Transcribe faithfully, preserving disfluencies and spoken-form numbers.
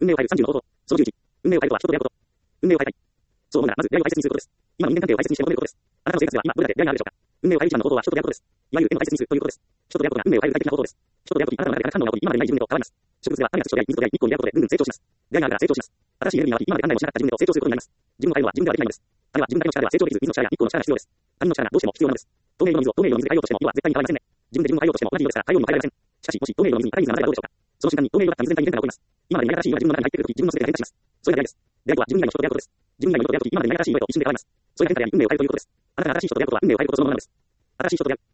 運命を変えるさんじゅうの方法。そのじゅういち。運命を変えるとは人と出会うこと。運命を変えたい。そう思うなら、まず出会いを大切にすることです。今の人間関係を大切にして求めることです。あなたの生活では今どれだけ出会いがあるでしょうか。運命を変える一番の方法は人と出会うことです。いわゆる縁を大切にするということです。人と出会うことが運命を変える最適な方法です。人と出会うとき、あなたの中で化学反応が起こり、今までにない自分へと変わります。植物では種や土と出会い、水と出会い、日光に出会うことでぐんぐん成長します。出会いがあるから成長します。新しいエネルギーが湧き、今まで考えもしなかった自分へと成長することになります。自分を変えるのは自分ではできないのです。あれは自分だけの力では成長できず、水の力や日光の力が必要です。他人の力がどうしても必要なのです。透明の水を透明の水で変えようとしても、色は絶対に変わりませんね。自分で自分を変えようとしても同じ色ですから、変えようにも変えられません。しかし、もし透明の水に新しい水が混ぜたらどうでしょうか。その瞬間に透明色だった水全体に変化が起こります。今までにない新しい色が自分の中に入ってくるとき、自分の全てが変化します。それが出会いです。出会いとは自分以外の人と出会うことです。自分以外の人と出会うとき、今までにない新しい色へと一瞬で変わります。それが変化であり、運命を変えるということです。あなたが新しい人と出会うことは運命を変えることそのものなのです。新しい人と出会う。